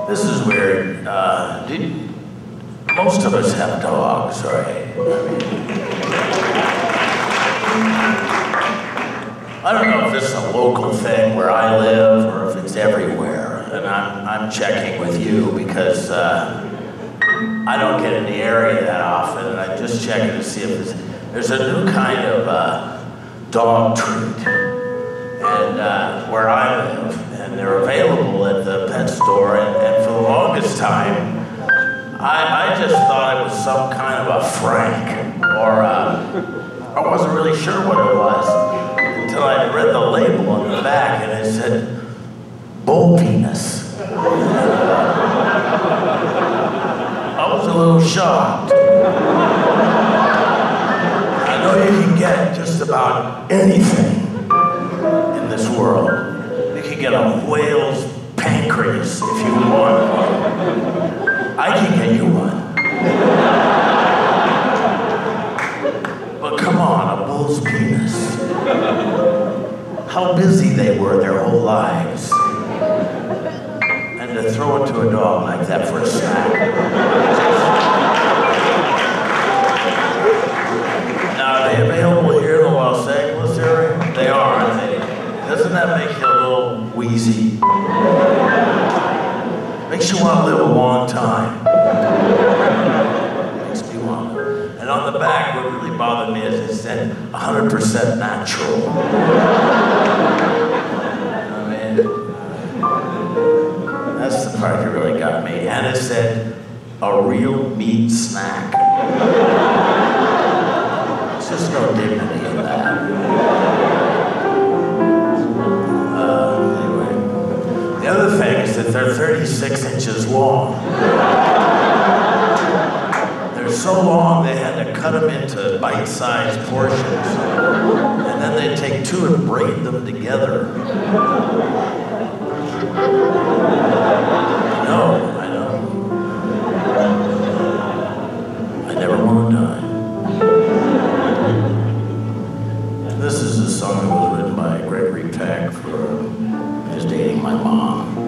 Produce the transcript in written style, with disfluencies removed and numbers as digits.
This is weird. Most of us have dogs, right? I don't know if this is a local thing where I live or if it's everywhere. And I'm checking with you because I don't get in the area that often, and I'm just checking to see if there's a new kind of dog treat, and where I live, and they're available at the pet store, and for the longest time, I just thought it was some kind of a Frank, or I wasn't really sure what it was, until I read the label on the back, and it said, bull penis. I was a little shocked. I know you can get just about anything in this world. You can get a whale's pancreas if you want one. I can get you one. But come on, a bull's penis. How busy they were their whole lives. And to throw it to a dog like that for a snack. Now, are they available here in the Los Angeles area? They are, aren't they? Doesn't that make you a little wheezy? Makes you want to live a long time. Makes me want to. And on the back, what really bothered me is it said 100% natural. That's the part that really got me. And it said, a real meat snack. There's just no dignity in that. Anyway. The other thing is that they're 36 inches long. They're so long they had to cut them into bite-sized portions. And then they take two and braid them together. I know. I never want to die. This is a song that was written by Gregory Peck for his dating my mom.